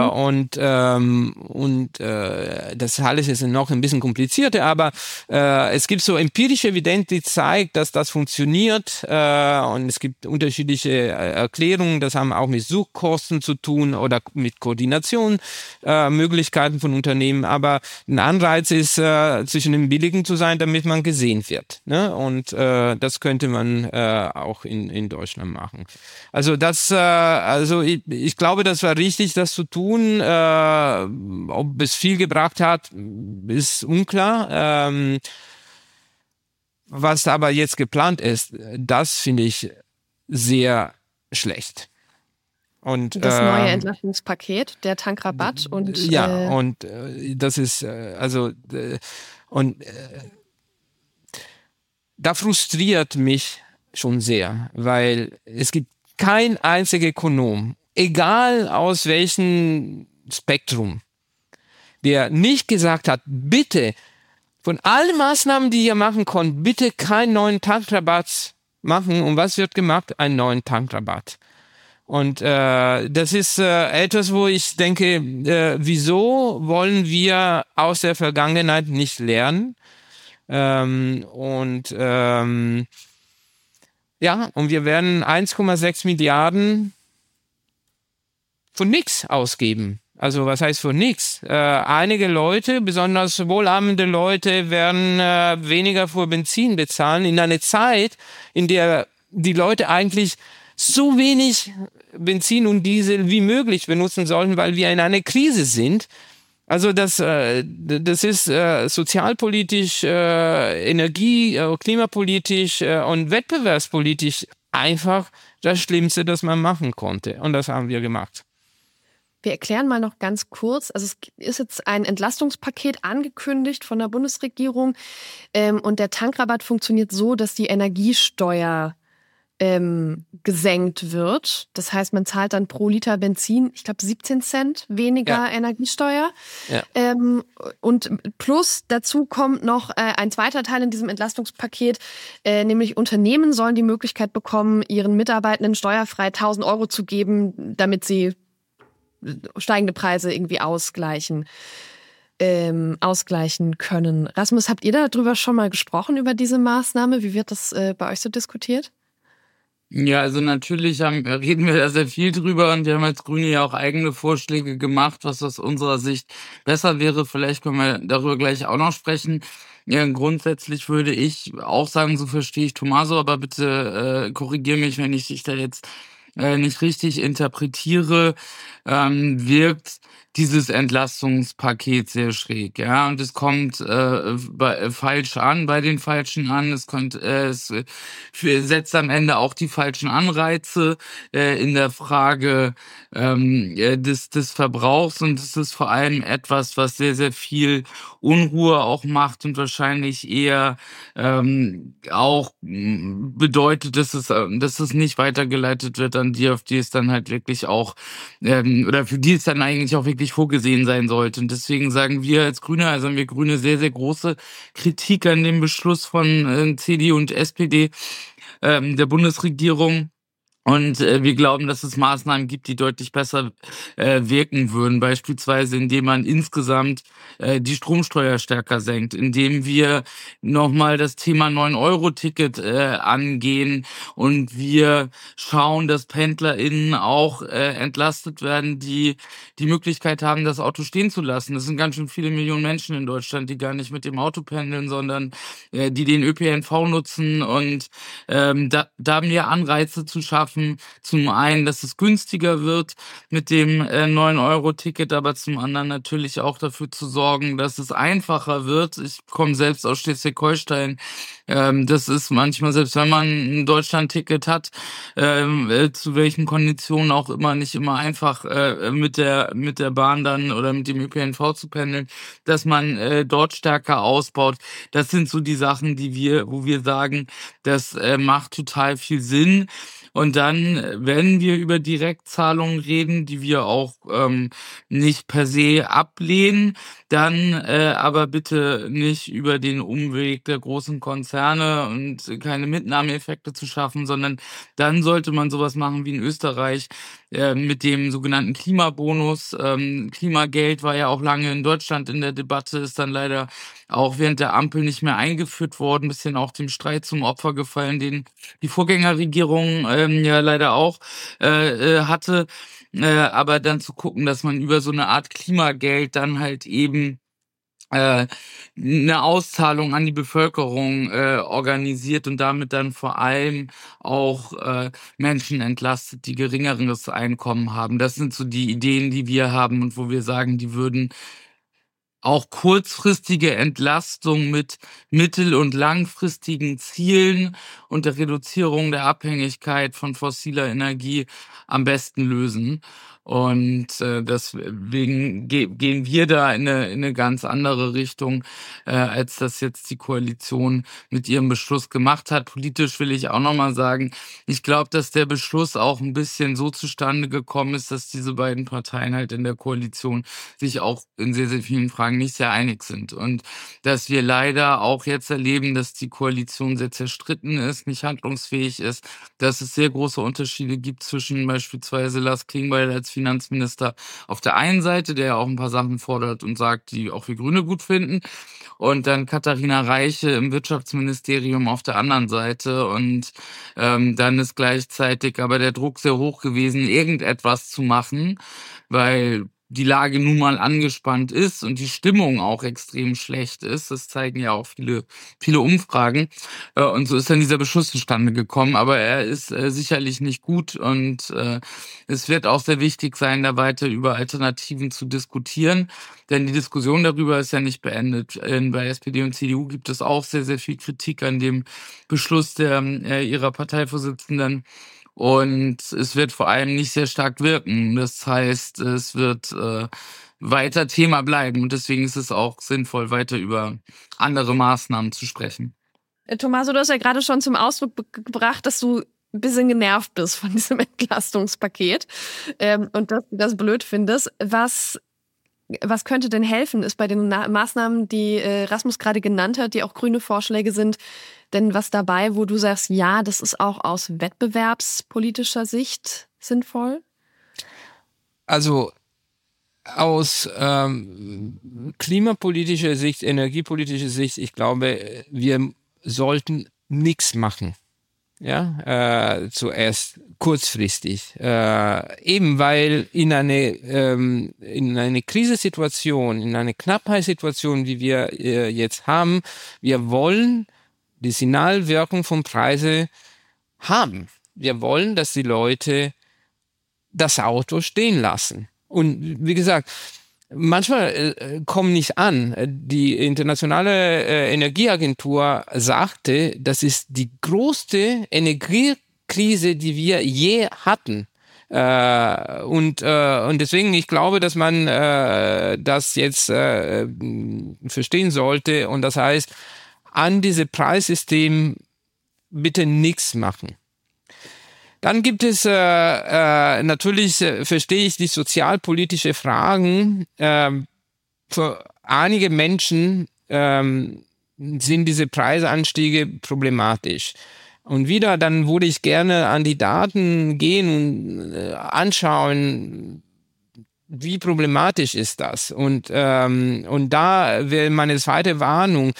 das alles ist noch ein bisschen komplizierter, aber es gibt so empirische Evidenz, die zeigt, dass das funktioniert und es gibt unterschiedliche Erklärungen, das haben auch mit Suchkosten zu tun oder mit Koordinationsmöglichkeiten von Unternehmen, aber ein Anreiz ist, zwischen den Billigen zu sein, damit man gesehen wird. Ne? Und das könnte man auch in Deutschland machen. Also ich glaube, das war richtig, das zu tun. Ob es viel gebracht hat, ist unklar. Was aber jetzt geplant ist, das finde ich sehr schlecht. Und das neue Entlastungspaket, der Tankrabatt und das ist da frustriert mich schon sehr, weil es gibt kein einziger Ökonom, egal aus welchem Spektrum, der nicht gesagt hat, bitte, von allen Maßnahmen, die ihr machen könnt, bitte keinen neuen Tankrabatt machen. Und was wird gemacht? Einen neuen Tankrabatt. Und das ist etwas, wo ich denke, wieso wollen wir aus der Vergangenheit nicht lernen? Und wir werden 1,6 Milliarden von nichts ausgeben. Also was heißt von nichts? Einige Leute, besonders wohlhabende Leute, werden weniger für Benzin bezahlen in einer Zeit, in der die Leute eigentlich so wenig Benzin und Diesel wie möglich benutzen sollten, weil wir in einer Krise sind. Also das ist sozialpolitisch, klimapolitisch und wettbewerbspolitisch einfach das Schlimmste, das man machen konnte. Und das haben wir gemacht. Wir erklären mal noch ganz kurz, also es ist jetzt ein Entlastungspaket angekündigt von der Bundesregierung und der Tankrabatt funktioniert so, dass die Energiesteuer gesenkt wird. Das heißt, man zahlt dann pro Liter Benzin, ich glaube 17 Cent weniger Energiesteuer. Ja. Und plus dazu kommt noch ein zweiter Teil in diesem Entlastungspaket, nämlich Unternehmen sollen die Möglichkeit bekommen, ihren Mitarbeitenden steuerfrei 1.000 Euro zu geben, damit sie steigende Preise irgendwie ausgleichen können. Rasmus, habt ihr darüber schon mal gesprochen, über diese Maßnahme? Wie wird das bei euch so diskutiert? Ja, also natürlich reden wir da sehr viel drüber und wir haben als Grüne ja auch eigene Vorschläge gemacht, was aus unserer Sicht besser wäre. Vielleicht können wir darüber gleich auch noch sprechen. Ja, grundsätzlich würde ich auch sagen, so verstehe ich Tommaso, aber bitte korrigiere mich, wenn ich dich da jetzt nicht richtig interpretiere, wirkt dieses Entlastungspaket sehr schräg, ja, und es kommt falsch an, bei den Falschen an, es setzt am Ende auch die falschen Anreize in der Frage des Verbrauchs, und es ist vor allem etwas, was sehr, sehr viel Unruhe auch macht und wahrscheinlich eher auch bedeutet, dass es nicht weitergeleitet wird an die, auf die es dann halt wirklich auch oder für die es dann eigentlich auch wirklich vorgesehen sein sollte. Und deswegen sagen wir als Grüne, also haben wir Grüne sehr, sehr große Kritik an dem Beschluss von CDU und SPD der Bundesregierung. Und wir glauben, dass es Maßnahmen gibt, die deutlich besser wirken würden. Beispielsweise, indem man insgesamt die Stromsteuer stärker senkt, indem wir nochmal das Thema 9-Euro-Ticket angehen und wir schauen, dass PendlerInnen auch entlastet werden, die die Möglichkeit haben, das Auto stehen zu lassen. Das sind ganz schön viele Millionen Menschen in Deutschland, die gar nicht mit dem Auto pendeln, sondern die den ÖPNV nutzen. Und da haben wir Anreize zu schaffen. Zum einen, dass es günstiger wird mit dem 9-Euro-Ticket, aber zum anderen natürlich auch dafür zu sorgen, dass es einfacher wird. Ich komme selbst aus Schleswig-Holstein. Das ist manchmal, selbst wenn man ein Deutschland-Ticket hat, zu welchen Konditionen auch immer, nicht immer einfach mit der Bahn dann oder mit dem ÖPNV zu pendeln, dass man dort stärker ausbaut. Das sind so die Sachen, wo wir sagen, das macht total viel Sinn. Und dann, wenn wir über Direktzahlungen reden, die wir auch nicht per se ablehnen, dann aber bitte nicht über den Umweg der großen Konzerne und keine Mitnahmeeffekte zu schaffen, sondern dann sollte man sowas machen wie in Österreich mit dem sogenannten Klimabonus. Klimageld war ja auch lange in Deutschland in der Debatte, ist dann leider auch während der Ampel nicht mehr eingeführt worden, bisschen auch dem Streit zum Opfer gefallen, den die Vorgängerregierung ja leider auch hatte. Aber dann zu gucken, dass man über so eine Art Klimageld dann halt eben eine Auszahlung an die Bevölkerung organisiert und damit dann vor allem auch Menschen entlastet, die geringeres Einkommen haben. Das sind so die Ideen, die wir haben und wo wir sagen, die würden auch kurzfristige Entlastung mit mittel- und langfristigen Zielen und der Reduzierung der Abhängigkeit von fossiler Energie am besten lösen. Und deswegen gehen wir da in eine ganz andere Richtung, als das jetzt die Koalition mit ihrem Beschluss gemacht hat. Politisch will ich auch nochmal sagen, ich glaube, dass der Beschluss auch ein bisschen so zustande gekommen ist, dass diese beiden Parteien halt in der Koalition sich auch in sehr, sehr vielen Fragen nicht sehr einig sind. Und dass wir leider auch jetzt erleben, dass die Koalition sehr zerstritten ist, nicht handlungsfähig ist, dass es sehr große Unterschiede gibt zwischen beispielsweise Lars Klingbeil als Finanzminister auf der einen Seite, der ja auch ein paar Sachen fordert und sagt, die auch wir Grüne gut finden, und dann Katharina Reiche im Wirtschaftsministerium auf der anderen Seite. Und dann ist gleichzeitig aber der Druck sehr hoch gewesen, irgendetwas zu machen, weil die Lage nun mal angespannt ist und die Stimmung auch extrem schlecht ist. Das zeigen ja auch viele Umfragen. Und so ist dann dieser Beschluss zustande gekommen. Aber er ist sicherlich nicht gut und es wird auch sehr wichtig sein, da weiter über Alternativen zu diskutieren. Denn die Diskussion darüber ist ja nicht beendet. Bei SPD und CDU gibt es auch sehr, sehr viel Kritik an dem Beschluss ihrer Parteivorsitzenden. Und es wird vor allem nicht sehr stark wirken. Das heißt, es wird weiter Thema bleiben. Und deswegen ist es auch sinnvoll, weiter über andere Maßnahmen zu sprechen. Tommaso, du hast ja gerade schon zum Ausdruck gebracht, dass du ein bisschen genervt bist von diesem Entlastungspaket und dass du das blöd findest. Was könnte denn helfen, ist bei den Maßnahmen, die Rasmus gerade genannt hat, die auch grüne Vorschläge sind, denn was dabei, wo du sagst, ja, das ist auch aus wettbewerbspolitischer Sicht sinnvoll? Also aus klimapolitischer Sicht, energiepolitischer Sicht, ich glaube, wir sollten nichts machen. Ja, zuerst kurzfristig. Eben weil in eine Krisensituation, in eine Knappheitssituation, wie wir jetzt haben, wir wollen die Signalwirkung von Preise haben. Wir wollen, dass die Leute das Auto stehen lassen. Und wie gesagt, manchmal kommen nicht an. Die Internationale Energieagentur sagte, das ist die größte Energiekrise, die wir je hatten. Und deswegen, ich glaube, dass man das jetzt verstehen sollte. Und das heißt, an diesem Preissystem bitte nichts machen. Dann gibt es natürlich, verstehe ich, die sozialpolitische Fragen. Für einige Menschen sind diese Preisanstiege problematisch. Und dann würde ich gerne an die Daten gehen und anschauen, wie problematisch ist das. Und da wäre meine zweite Warnung.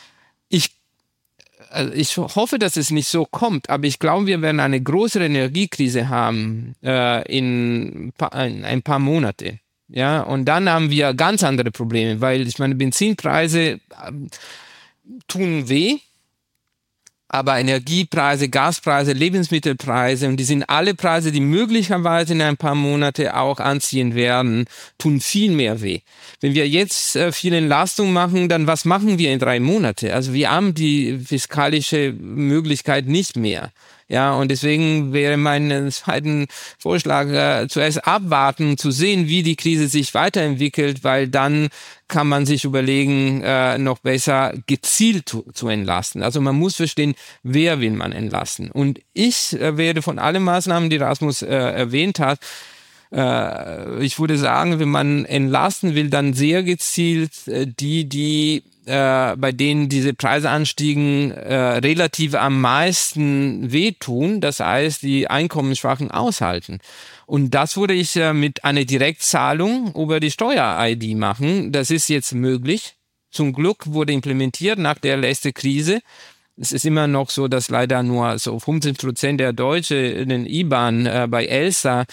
Ich hoffe, dass es nicht so kommt, aber ich glaube, wir werden eine größere Energiekrise haben in ein paar Monate. Ja, und dann haben wir ganz andere Probleme, weil ich meine, Benzinpreise tun weh, aber Energiepreise, Gaspreise, Lebensmittelpreise, und die sind alle Preise, die möglicherweise in ein paar Monate auch anziehen werden, tun viel mehr weh. Wenn wir jetzt viel Entlastung machen, dann was machen wir in 3 Monaten? Also wir haben die fiskalische Möglichkeit nicht mehr. Ja, und deswegen wäre mein zweiten Vorschlag, zuerst abwarten, zu sehen, wie die Krise sich weiterentwickelt, weil dann kann man sich überlegen, noch besser gezielt zu entlasten. Also man muss verstehen, wer will man entlasten. Und ich werde von allen Maßnahmen, die Rasmus erwähnt hat, ich würde sagen, wenn man entlasten will, dann sehr gezielt bei denen diese Preisanstiegen relativ am meisten wehtun, das heißt, die Einkommensschwachen aushalten. Und das würde ich mit einer Direktzahlung über die Steuer-ID machen. Das ist jetzt möglich. Zum Glück wurde implementiert nach der letzten Krise. Es ist immer noch so, dass leider nur so 15% der Deutschen den IBAN bei Elsa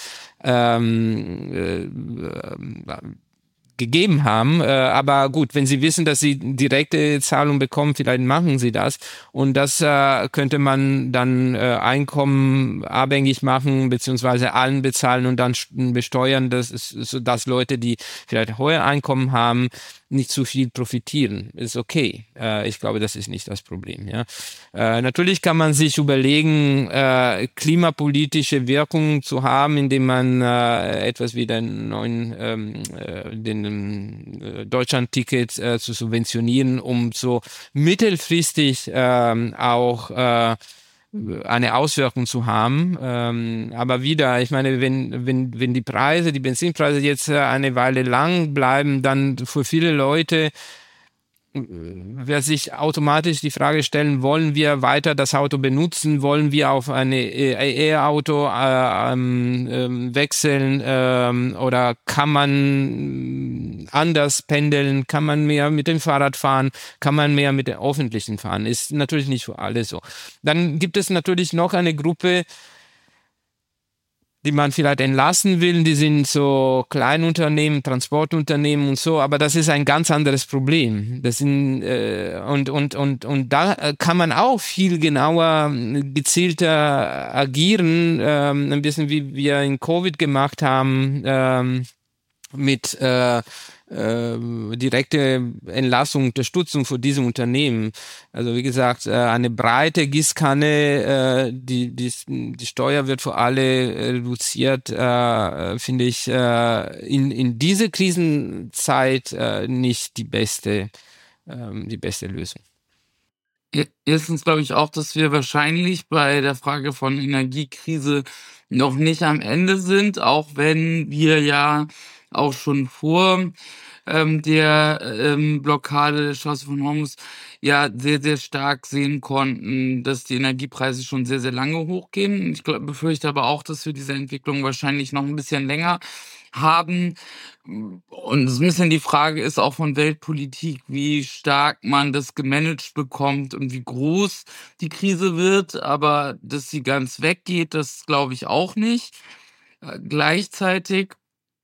gegeben haben, aber gut, wenn sie wissen, dass sie direkte Zahlung bekommen, vielleicht machen sie das, und das könnte man dann Einkommen abhängig machen, beziehungsweise allen bezahlen und dann besteuern, das ist so, dass Leute, die vielleicht hohe Einkommen haben, nicht zu viel profitieren. Ist okay. Ich glaube, das ist nicht das Problem. Ja. Natürlich kann man sich überlegen, klimapolitische Wirkungen zu haben, indem man etwas wie den Deutschland-Ticket zu subventionieren, um so mittelfristig auch eine Auswirkung zu haben. Aber wieder, ich meine, wenn die Benzinpreise jetzt eine Weile lang bleiben, dann für viele Leute wird sich automatisch die Frage stellen, wollen wir weiter das Auto benutzen, wollen wir auf ein E-Auto wechseln oder kann man anders pendeln, kann man mehr mit dem Fahrrad fahren, kann man mehr mit den Öffentlichen fahren. Ist natürlich nicht für alle so. Dann gibt es natürlich noch eine Gruppe, die man vielleicht entlassen will, die sind so Kleinunternehmen, Transportunternehmen und so, aber das ist ein ganz anderes Problem. Das sind und da kann man auch viel genauer, gezielter agieren, ein bisschen wie wir in Covid gemacht haben, mit direkte Entlassung, Unterstützung für diese Unternehmen. Also wie gesagt, eine breite Gießkanne, die Steuer wird für alle reduziert, finde ich in diese Krisenzeit nicht die beste Lösung. Erstens glaube ich auch, dass wir wahrscheinlich bei der Frage von Energiekrise noch nicht am Ende sind, auch wenn wir ja auch schon vor der Blockade der Straße von Hormuz ja sehr, sehr stark sehen konnten, dass die Energiepreise schon sehr, sehr lange hochgehen. Ich befürchte aber auch, dass wir diese Entwicklung wahrscheinlich noch ein bisschen länger haben. Und so ein bisschen die Frage ist auch von Weltpolitik, wie stark man das gemanagt bekommt und wie groß die Krise wird. Aber dass sie ganz weggeht, das glaube ich auch nicht. Gleichzeitig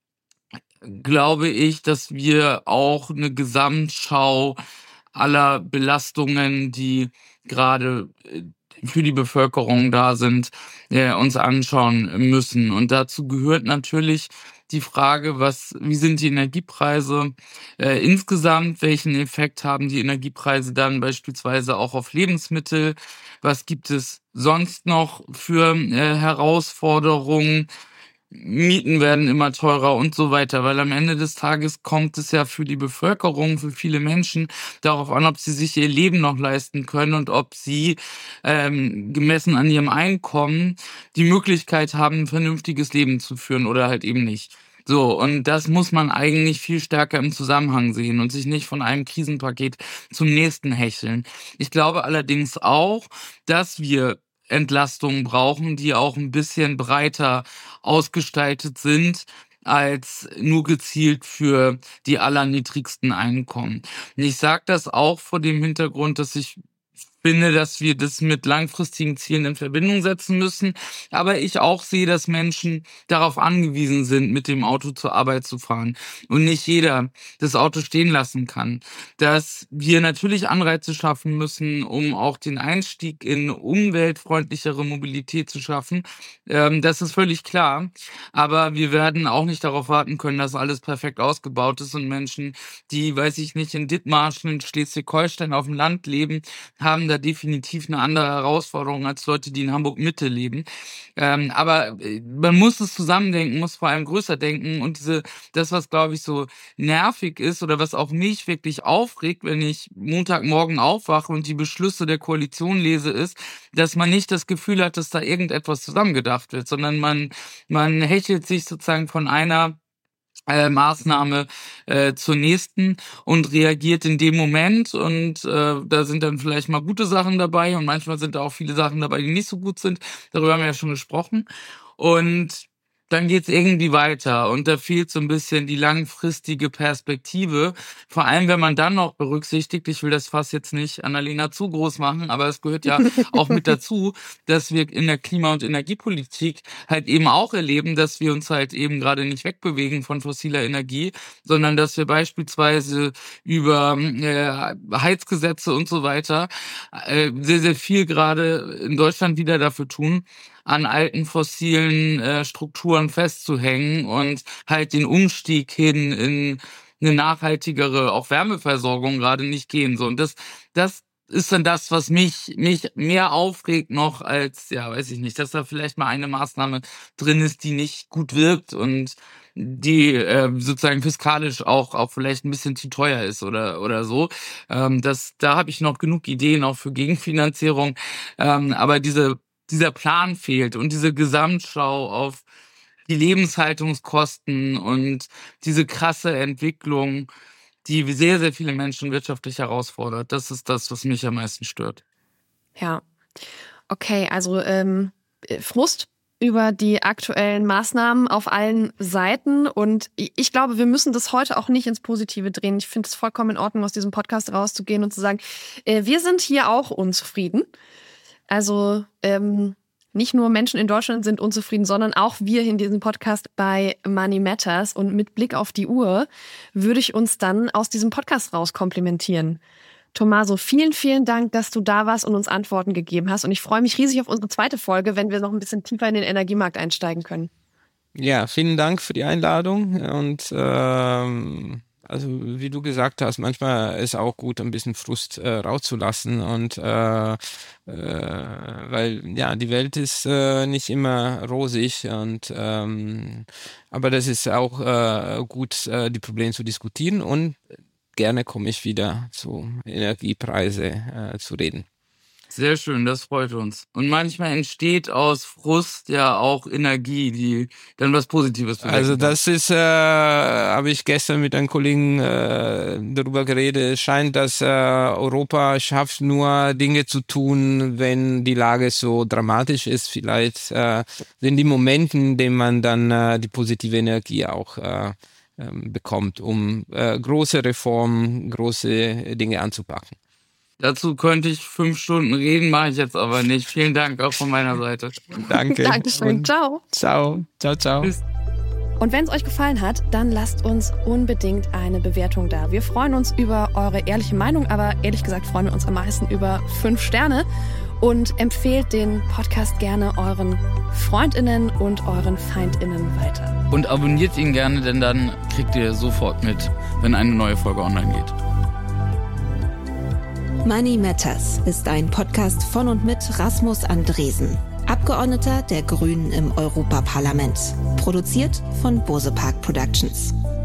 glaube ich, dass wir auch eine Gesamtschau aller Belastungen, die gerade für die Bevölkerung da sind, uns anschauen müssen. Und dazu gehört natürlich die Frage, wie sind die Energiepreise insgesamt? Welchen Effekt haben die Energiepreise dann beispielsweise auch auf Lebensmittel? Was gibt es sonst noch für Herausforderungen? Mieten werden immer teurer und so weiter, weil am Ende des Tages kommt es ja für die Bevölkerung, für viele Menschen darauf an, ob sie sich ihr Leben noch leisten können und ob sie gemessen an ihrem Einkommen die Möglichkeit haben, ein vernünftiges Leben zu führen oder halt eben nicht. So, und das muss man eigentlich viel stärker im Zusammenhang sehen und sich nicht von einem Krisenpaket zum nächsten hecheln. Ich glaube allerdings auch, dass wir Entlastungen brauchen, die auch ein bisschen breiter ausgestaltet sind als nur gezielt für die allerniedrigsten Einkommen. Und ich sage das auch vor dem Hintergrund, dass ich finde, dass wir das mit langfristigen Zielen in Verbindung setzen müssen. Aber ich auch sehe, dass Menschen darauf angewiesen sind, mit dem Auto zur Arbeit zu fahren und nicht jeder das Auto stehen lassen kann. Dass wir natürlich Anreize schaffen müssen, um auch den Einstieg in umweltfreundlichere Mobilität zu schaffen. Das ist völlig klar. Aber wir werden auch nicht darauf warten können, dass alles perfekt ausgebaut ist und Menschen, die, weiß ich nicht, in Dithmarschen, in Schleswig-Holstein auf dem Land leben, haben da definitiv eine andere Herausforderung als Leute, die in Hamburg-Mitte leben. Aber man muss es zusammendenken, muss vor allem größer denken und das, was glaube ich so nervig ist oder was auch mich wirklich aufregt, wenn ich Montagmorgen aufwache und die Beschlüsse der Koalition lese, ist, dass man nicht das Gefühl hat, dass da irgendetwas zusammengedacht wird, sondern man hechelt sich sozusagen von einer Maßnahme zur nächsten und reagiert in dem Moment und da sind dann vielleicht mal gute Sachen dabei und manchmal sind da auch viele Sachen dabei, die nicht so gut sind. Darüber haben wir ja schon gesprochen. Und dann geht's irgendwie weiter und da fehlt so ein bisschen die langfristige Perspektive. Vor allem, wenn man dann noch berücksichtigt, ich will das Fass jetzt nicht Annalena zu groß machen, aber es gehört ja auch mit dazu, dass wir in der Klima- und Energiepolitik halt eben auch erleben, dass wir uns halt eben gerade nicht wegbewegen von fossiler Energie, sondern dass wir beispielsweise über Heizgesetze und so weiter sehr, sehr viel gerade in Deutschland wieder dafür tun, an alten fossilen Strukturen festzuhängen und halt den Umstieg hin in eine nachhaltigere, auch Wärmeversorgung gerade nicht gehen. So, und das ist dann das, was mich mehr aufregt noch als, ja, weiß ich nicht, dass da vielleicht mal eine Maßnahme drin ist, die nicht gut wirkt und die sozusagen fiskalisch auch vielleicht ein bisschen zu teuer ist oder so. Da habe ich noch genug Ideen auch für Gegenfinanzierung. Aber dieser Plan fehlt und diese Gesamtschau auf die Lebenshaltungskosten und diese krasse Entwicklung, die sehr, sehr viele Menschen wirtschaftlich herausfordert. Das ist das, was mich am meisten stört. Ja, okay, also Frust über die aktuellen Maßnahmen auf allen Seiten. Und ich glaube, wir müssen das heute auch nicht ins Positive drehen. Ich finde es vollkommen in Ordnung, aus diesem Podcast rauszugehen und zu sagen, wir sind hier auch unzufrieden. Also nicht nur Menschen in Deutschland sind unzufrieden, sondern auch wir in diesem Podcast bei Money Matters. Und mit Blick auf die Uhr würde ich uns dann aus diesem Podcast raus komplimentieren. Tommaso, vielen, vielen Dank, dass du da warst und uns Antworten gegeben hast. Und ich freue mich riesig auf unsere zweite Folge, wenn wir noch ein bisschen tiefer in den Energiemarkt einsteigen können. Ja, vielen Dank für die Einladung. Und also wie du gesagt hast, manchmal ist auch gut, ein bisschen Frust rauszulassen. Und weil ja, die Welt ist nicht immer rosig. Und aber das ist auch gut, die Probleme zu diskutieren. Und gerne komme ich wieder zu Energiepreise zu reden. Sehr schön, das freut uns. Und manchmal entsteht aus Frust ja auch Energie, die dann was Positives bewirkt. Also das ist, habe ich gestern mit einem Kollegen darüber geredet. Es scheint, dass Europa schafft, nur Dinge zu tun, wenn die Lage so dramatisch ist. Vielleicht sind die Momente, in denen man dann die positive Energie auch bekommt, um große Reformen, große Dinge anzupacken. Dazu könnte ich 5 Stunden reden, mache ich jetzt aber nicht. Vielen Dank auch von meiner Seite. Danke. Dankeschön. Ciao. Ciao. Ciao, ciao. Tschüss. Und wenn es euch gefallen hat, dann lasst uns unbedingt eine Bewertung da. Wir freuen uns über eure ehrliche Meinung, aber ehrlich gesagt freuen wir uns am meisten über 5 Sterne. Und empfehlt den Podcast gerne euren FreundInnen und euren FeindInnen weiter. Und abonniert ihn gerne, denn dann kriegt ihr sofort mit, wenn eine neue Folge online geht. Money Matters ist ein Podcast von und mit Rasmus Andresen, Abgeordneter der Grünen im Europaparlament. Produziert von Bose Park Productions.